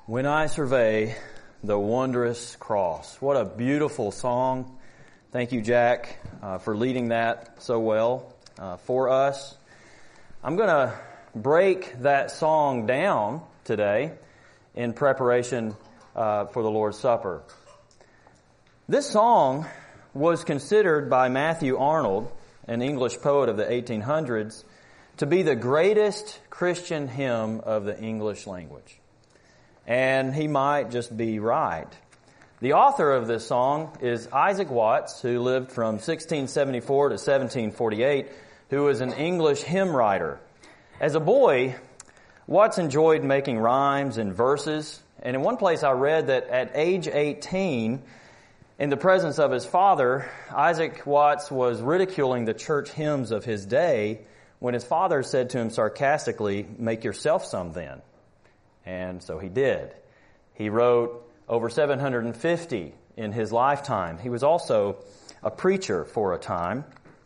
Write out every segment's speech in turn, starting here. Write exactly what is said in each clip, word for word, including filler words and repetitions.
When I Survey the Wondrous Cross. What a beautiful song. Thank you, Jack, uh, for leading that so well uh, for us. I'm going to break that song down today in preparation uh, for the Lord's Supper. This song was considered by Matthew Arnold, an English poet of the eighteen hundreds, to be the greatest Christian hymn of the English language. And he might just be right. The author of this song is Isaac Watts, who lived from sixteen seventy-four to seventeen forty-eight, who was an English hymn writer. As a boy, Watts enjoyed making rhymes and verses, and in one place I read that at age eighteen, in the presence of his father, Isaac Watts was ridiculing the church hymns of his day when his father said to him sarcastically, "Make yourself some then." And so he did. He wrote over seven hundred fifty in his lifetime. He was also a preacher for a time.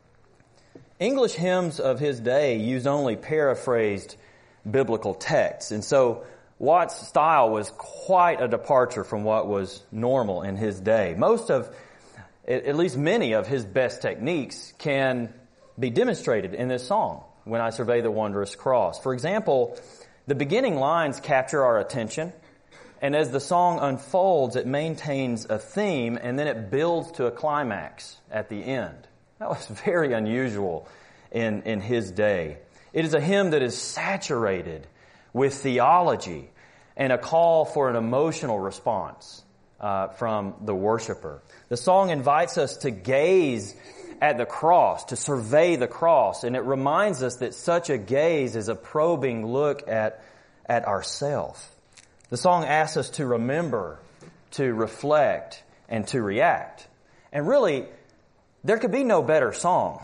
English hymns of his day used only paraphrased biblical texts. And so Watts' style was quite a departure from what was normal in his day. Most of, at least many of his best techniques can be demonstrated in this song, When I Survey the Wondrous Cross. For example, the beginning lines capture our attention, and as the song unfolds, it maintains a theme, and then it builds to a climax at the end. That was very unusual in, in his day. It is a hymn that is saturated with theology and a call for an emotional response uh, from the worshiper. The song invites us to gaze at the cross, to survey the cross, and it reminds us that such a gaze is a probing look at, at ourselves. The song asks us to remember, to reflect, and to react. And really, there could be no better song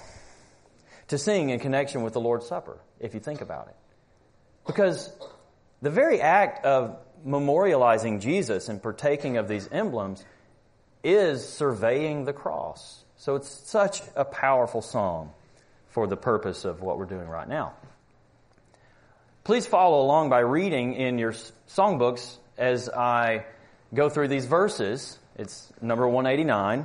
to sing in connection with the Lord's Supper, if you think about it. Because the very act of memorializing Jesus and partaking of these emblems is surveying the cross. So it's such a powerful song for the purpose of what we're doing right now. Please follow along by reading in your songbooks as I go through these verses. It's number one eighty-nine.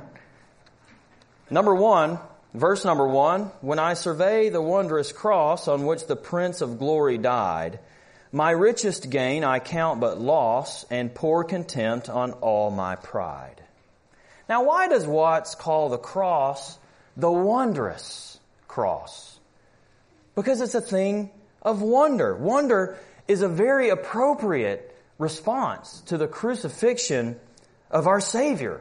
Number one, verse number one, When I survey the wondrous cross on which the Prince of Glory died, my richest gain I count but loss, and pour contempt on all my pride. Now, why does Watts call the cross the wondrous cross? Because it's a thing of wonder. Wonder is a very appropriate response to the crucifixion of our Savior.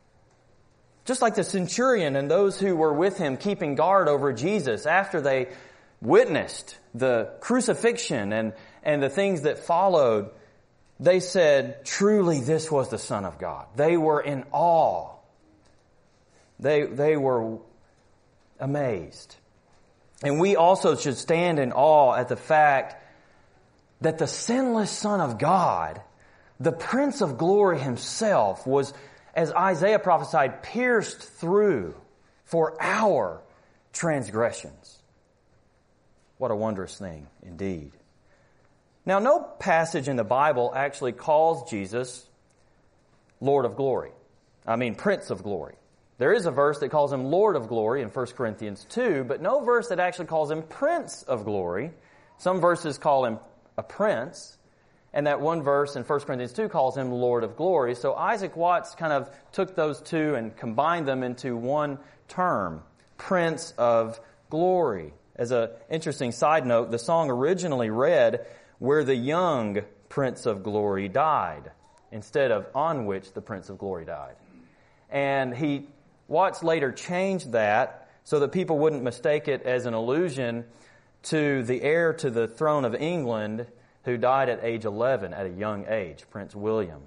Just like the centurion and those who were with him keeping guard over Jesus after they witnessed the crucifixion and, and the things that followed, they said, "Truly this was the Son of God." They were in awe. They, they were amazed. And we also should stand in awe at the fact that the sinless Son of God, the Prince of Glory himself, was, as Isaiah prophesied, pierced through for our transgressions. What a wondrous thing indeed. Now, no passage in the Bible actually calls Jesus Lord of Glory. I mean, Prince of Glory. There is a verse that calls him Lord of Glory in First Corinthians two, but no verse that actually calls him Prince of Glory. Some verses call him a prince, and that one verse in First Corinthians two calls him Lord of Glory. So Isaac Watts kind of took those two and combined them into one term, Prince of Glory. As an interesting side note, the song originally read, "Where the young Prince of Glory died," instead of "on which the Prince of Glory died." And he Watts later changed that so that people wouldn't mistake it as an allusion to the heir to the throne of England who died at age eleven, at a young age, Prince William.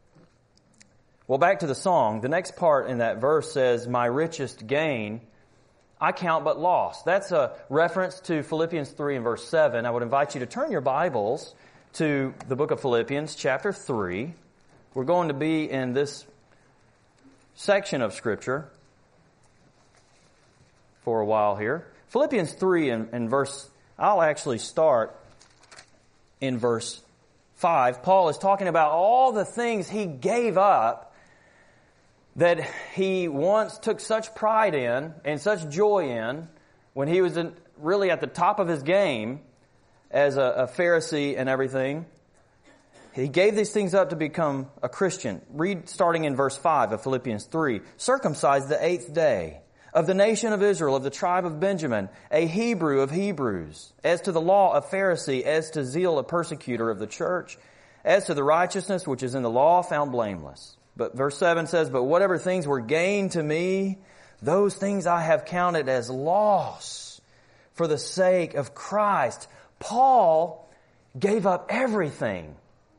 Well, back to the song. The next part in that verse says, "My richest gain I count but loss." That's a reference to Philippians three and verse seven. I would invite you to turn your Bibles to the book of Philippians, chapter three. We're going to be in this section of Scripture for a while here. Philippians three and, and verse, I'll actually start in verse five, Paul is talking about all the things he gave up that he once took such pride in and such joy in when he was in, really at the top of his game as a, a Pharisee and everything. He gave these things up to become a Christian. Read starting in verse five of Philippians three. Circumcised the eighth day, of the nation of Israel, of the tribe of Benjamin, a Hebrew of Hebrews, as to the law a Pharisee, as to zeal a persecutor of the church, as to the righteousness which is in the law found blameless. But verse seven says, but whatever things were gained to me, those things I have counted as loss for the sake of Christ. Paul gave up everything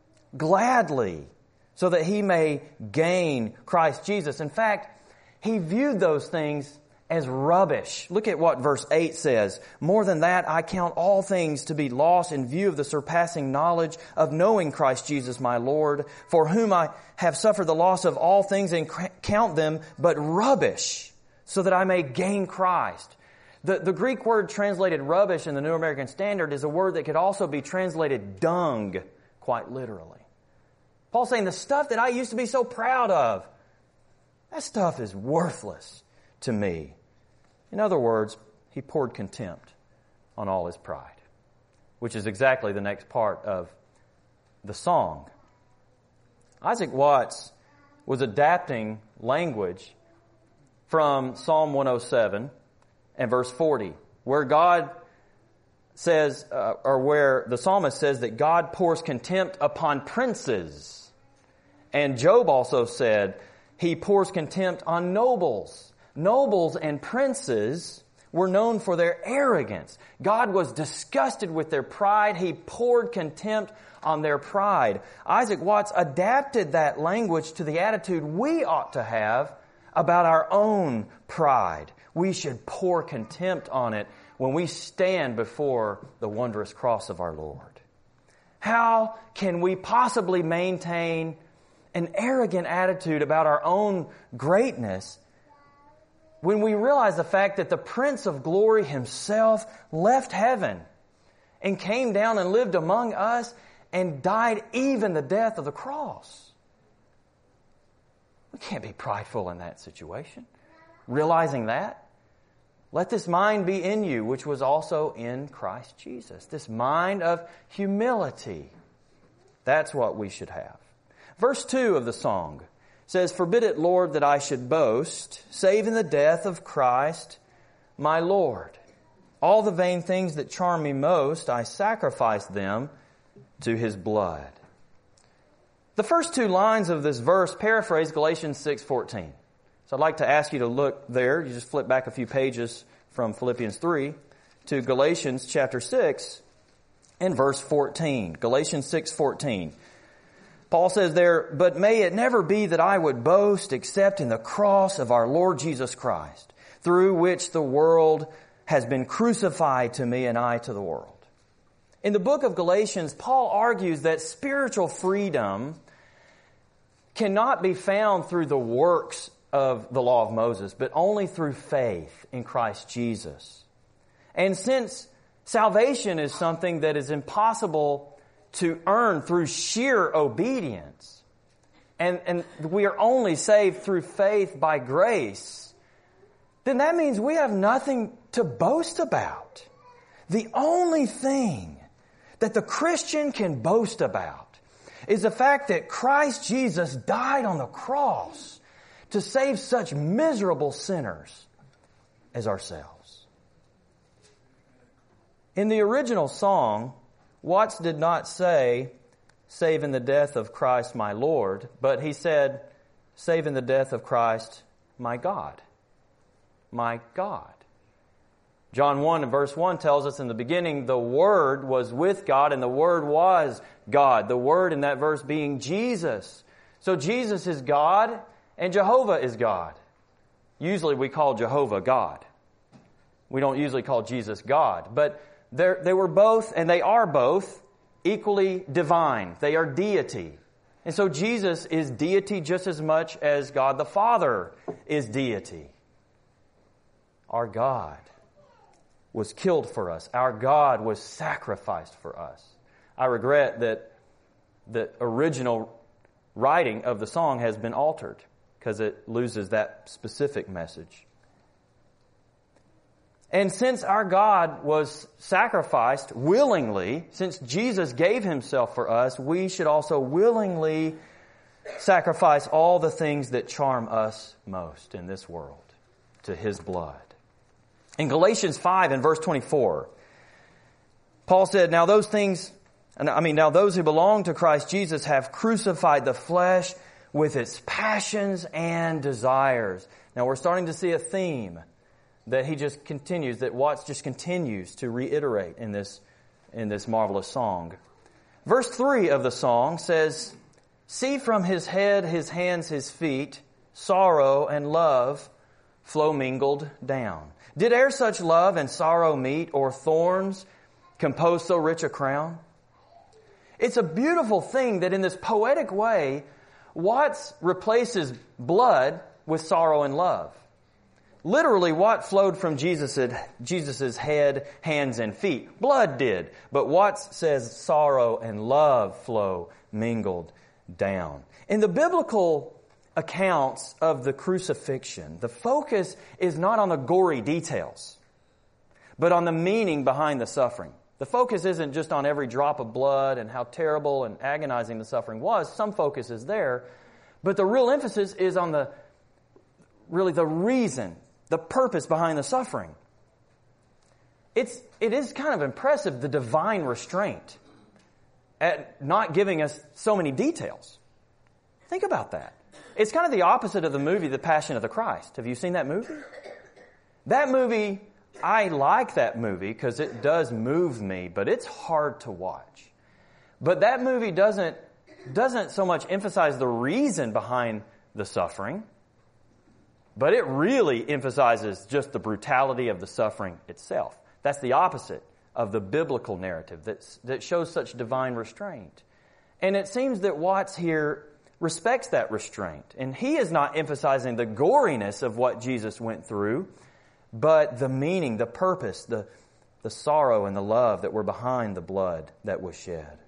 gladly so that he may gain Christ Jesus. In fact, he viewed those things as rubbish. Look at what verse eight says. More than that, I count all things to be lost in view of the surpassing knowledge of knowing Christ Jesus my Lord, for whom I have suffered the loss of all things and count them but rubbish, so that I may gain Christ. The, the Greek word translated rubbish in the New American Standard is a word that could also be translated dung, quite literally. Paul's saying the stuff that I used to be so proud of, that stuff is worthless to me. In other words, he poured contempt on all his pride, which is exactly the next part of the song. Isaac Watts was adapting language from Psalm one oh seven and verse forty, where God says, uh, or where the psalmist says that God pours contempt upon princes. And Job also said he pours contempt on nobles. Nobles and princes were known for their arrogance. God was disgusted with their pride. He poured contempt on their pride. Isaac Watts adapted that language to the attitude we ought to have about our own pride. We should pour contempt on it when we stand before the wondrous cross of our Lord. How can we possibly maintain an arrogant attitude about our own greatness when we realize the fact that the Prince of Glory himself left heaven and came down and lived among us and died even the death of the cross? We can't be prideful in that situation. Realizing that, let this mind be in you, which was also in Christ Jesus. This mind of humility. That's what we should have. Verse two of the song says, forbid it, Lord, that I should boast, save in the death of Christ, my Lord. All the vain things that charm me most, I sacrifice them to His blood. The first two lines of this verse paraphrase Galatians six fourteen. So I'd like to ask you to look there. You just flip back a few pages from Philippians three to Galatians chapter six and verse fourteen. Galatians six fourteen. Paul says there, but may it never be that I would boast except in the cross of our Lord Jesus Christ, through which the world has been crucified to me and I to the world. In the book of Galatians, Paul argues that spiritual freedom cannot be found through the works of the law of Moses, but only through faith in Christ Jesus. And since salvation is something that is impossible to earn through sheer obedience, and, and we are only saved through faith by grace, then that means we have nothing to boast about. The only thing that the Christian can boast about is the fact that Christ Jesus died on the cross to save such miserable sinners as ourselves. In the original song, Watts did not say, save in the death of Christ my Lord, but he said, save in the death of Christ my God. My God. John one and verse one tells us in the beginning, the Word was with God and the Word was God. The Word in that verse being Jesus. So Jesus is God and Jehovah is God. Usually we call Jehovah God. We don't usually call Jesus God. But they were both, and they are both, equally divine. They are deity. And so Jesus is deity just as much as God the Father is deity. Our God was killed for us. Our God was sacrificed for us. I regret that the original writing of the song has been altered because it loses that specific message. And since our God was sacrificed willingly, since Jesus gave himself for us, we should also willingly sacrifice all the things that charm us most in this world to his blood. In Galatians five and verse twenty-four, Paul said, Now those things, I mean, now those who belong to Christ Jesus have crucified the flesh with its passions and desires. Now we're starting to see a theme that he just continues, that Watts just continues to reiterate in this, in this marvelous song. Verse three of the song says, See from his head, his hands, his feet, sorrow and love flow mingled down. Did e'er such love and sorrow meet, or thorns compose so rich a crown? It's a beautiful thing that in this poetic way, Watts replaces blood with sorrow and love. Literally, what flowed from Jesus' Jesus's head, hands, and feet? Blood did. But Watts says sorrow and love flow mingled down. In the biblical accounts of the crucifixion, the focus is not on the gory details, but on the meaning behind the suffering. The focus isn't just on every drop of blood and how terrible and agonizing the suffering was. Some focus is there, but the real emphasis is on the, really the reason, the purpose behind the suffering. It's, it is kind of impressive, the divine restraint at not giving us so many details. Think about that. It's kind of the opposite of the movie, The Passion of the Christ. Have you seen that movie? That movie, I like that movie because it does move me, but it's hard to watch. But that movie doesn't, doesn't so much emphasize the reason behind the suffering, but it really emphasizes just the brutality of the suffering itself. That's the opposite of the biblical narrative that's, that shows such divine restraint. And it seems that Watts here respects that restraint. And he is not emphasizing the goriness of what Jesus went through, but the meaning, the purpose, the, the sorrow and the love that were behind the blood that was shed.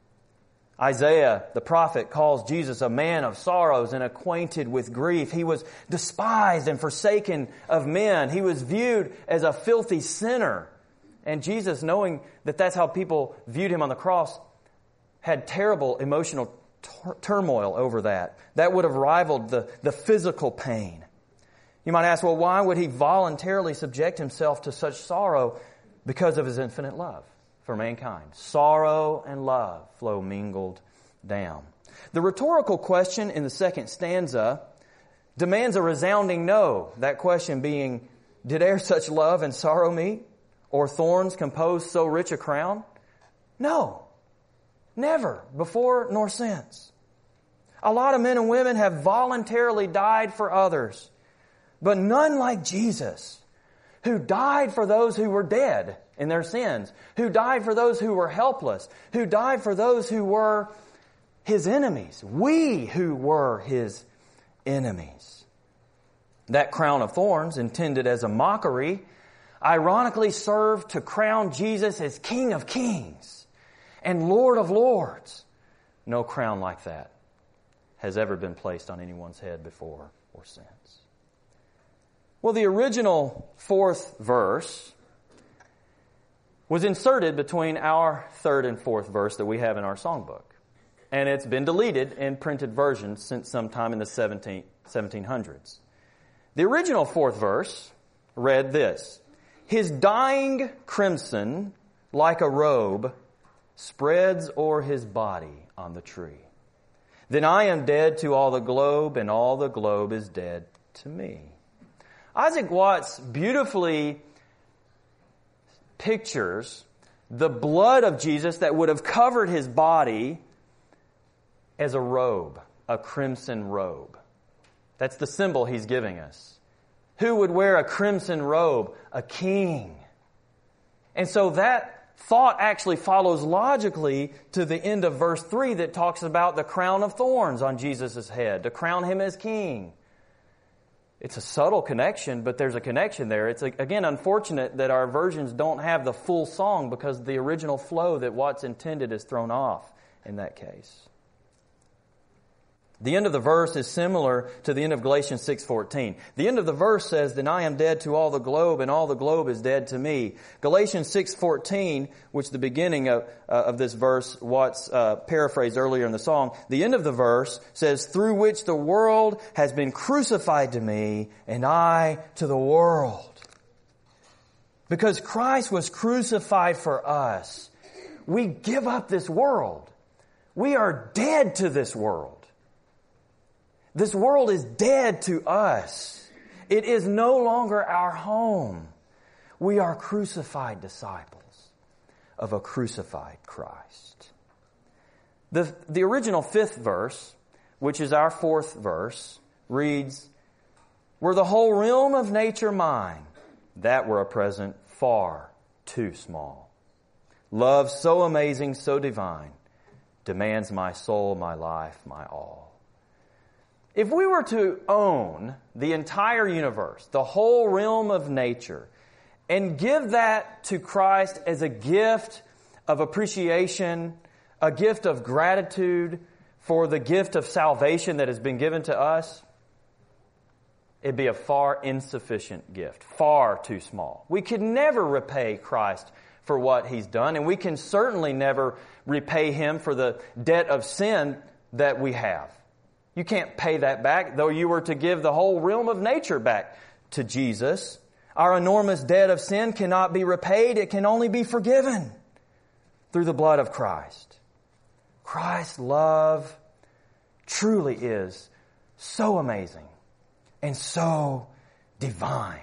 Isaiah, the prophet, calls Jesus a man of sorrows and acquainted with grief. He was despised and forsaken of men. He was viewed as a filthy sinner. And Jesus, knowing that that's how people viewed him on the cross, had terrible emotional tur- turmoil over that. That would have rivaled the, the physical pain. You might ask, well, why would he voluntarily subject himself to such sorrow? Because of his infinite love for mankind. Sorrow and love flow mingled down. The rhetorical question in the second stanza demands a resounding no. That question being, did e'er such love and sorrow meet, or thorns compose so rich a crown? No, never, before nor since. A lot of men and women have voluntarily died for others, but none like Jesus, who died for those who were dead in their sins, who died for those who were helpless, who died for those who were his enemies, we who were his enemies. That crown of thorns, intended as a mockery, ironically served to crown Jesus as King of Kings and Lord of Lords. No crown like that has ever been placed on anyone's head before or since. Well, the original fourth verse was inserted between our third and fourth verse that we have in our songbook. And it's been deleted in printed versions since sometime in the seventeen hundreds. The original fourth verse read this: His dying crimson, like a robe, spreads o'er his body on the tree. Then I am dead to all the globe, and all the globe is dead to me. Isaac Watts beautifully pictures the blood of Jesus that would have covered his body as a robe, a crimson robe. That's the symbol he's giving us. Who would wear a crimson robe? A king. And so that thought actually follows logically to the end of verse three that talks about the crown of thorns on Jesus' head, to crown him as king. It's a subtle connection, but there's a connection there. It's, again, unfortunate that our versions don't have the full song because the original flow that Watts intended is thrown off in that case. The end of the verse is similar to the end of Galatians six fourteen. The end of the verse says, "Then I am dead to all the globe, and all the globe is dead to me." Galatians six fourteen, which the beginning of, uh, of this verse, Watts uh, paraphrased earlier in the song, the end of the verse says, "Through which the world has been crucified to me, and I to the world." Because Christ was crucified for us, we give up this world. We are dead to this world. This world is dead to us. It is no longer our home. We are crucified disciples of a crucified Christ. The, the original fifth verse, which is our fourth verse, reads, "Were the whole realm of nature mine, that were a present far too small. Love so amazing, so divine, demands my soul, my life, my all." If we were to own the entire universe, the whole realm of nature, and give that to Christ as a gift of appreciation, a gift of gratitude for the gift of salvation that has been given to us, it'd be a far insufficient gift, far too small. We could never repay Christ for what He's done, and we can certainly never repay Him for the debt of sin that we have. You can't pay that back, though you were to give the whole realm of nature back to Jesus. Our enormous debt of sin cannot be repaid. It can only be forgiven through the blood of Christ. Christ's love truly is so amazing and so divine.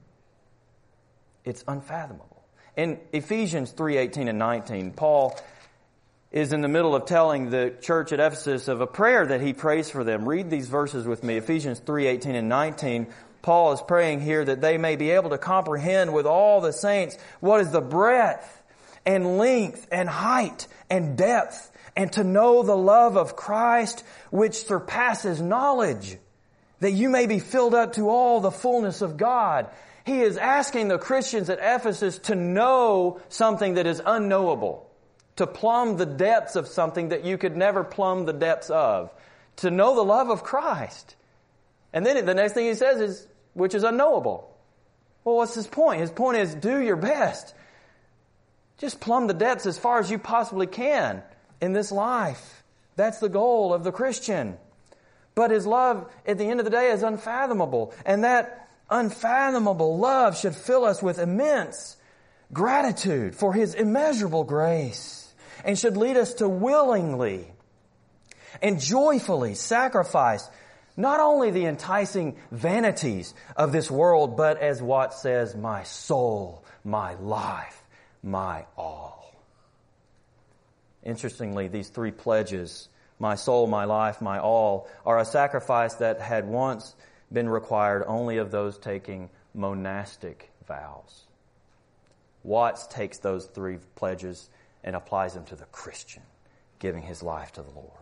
It's unfathomable. In Ephesians three eighteen and nineteen, Paul is in the middle of telling the church at Ephesus of a prayer that he prays for them. Read these verses with me. Ephesians three eighteen and nineteen. Paul is praying here that they may be able to comprehend with all the saints what is the breadth and length and height and depth, and to know the love of Christ which surpasses knowledge, that you may be filled up to all the fullness of God. He is asking the Christians at Ephesus to know something that is unknowable, to plumb the depths of something that you could never plumb the depths of, to know the love of Christ. And then the next thing he says is, which is unknowable. Well, what's his point? His point is, do your best. Just plumb the depths as far as you possibly can in this life. That's the goal of the Christian. But His love, at the end of the day, is unfathomable. And that unfathomable love should fill us with immense gratitude for His immeasurable grace, and should lead us to willingly and joyfully sacrifice not only the enticing vanities of this world, but, as Watts says, my soul, my life, my all. Interestingly, these three pledges, my soul, my life, my all, are a sacrifice that had once been required only of those taking monastic vows. Watts takes those three pledges and applies them to the Christian, giving his life to the Lord.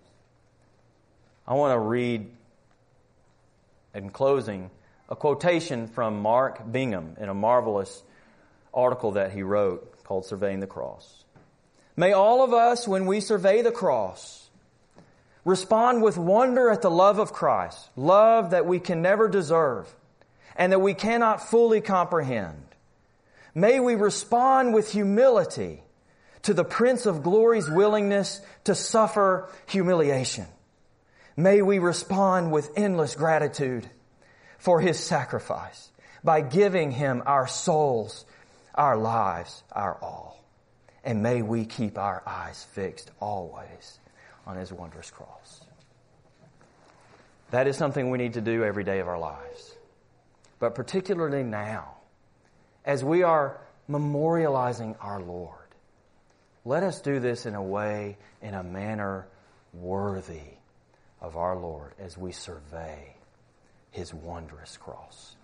I want to read, in closing, a quotation from Mark Bingham in a marvelous article that he wrote called Surveying the Cross. May all of us, when we survey the cross, respond with wonder at the love of Christ, love that we can never deserve and that we cannot fully comprehend. May we respond with humility to the Prince of Glory's willingness to suffer humiliation. May we respond with endless gratitude for His sacrifice by giving Him our souls, our lives, our all. And may we keep our eyes fixed always on His wondrous cross. That is something we need to do every day of our lives. But particularly now, as we are memorializing our Lord, let us do this in a way, in a manner worthy of our Lord as we survey His wondrous cross.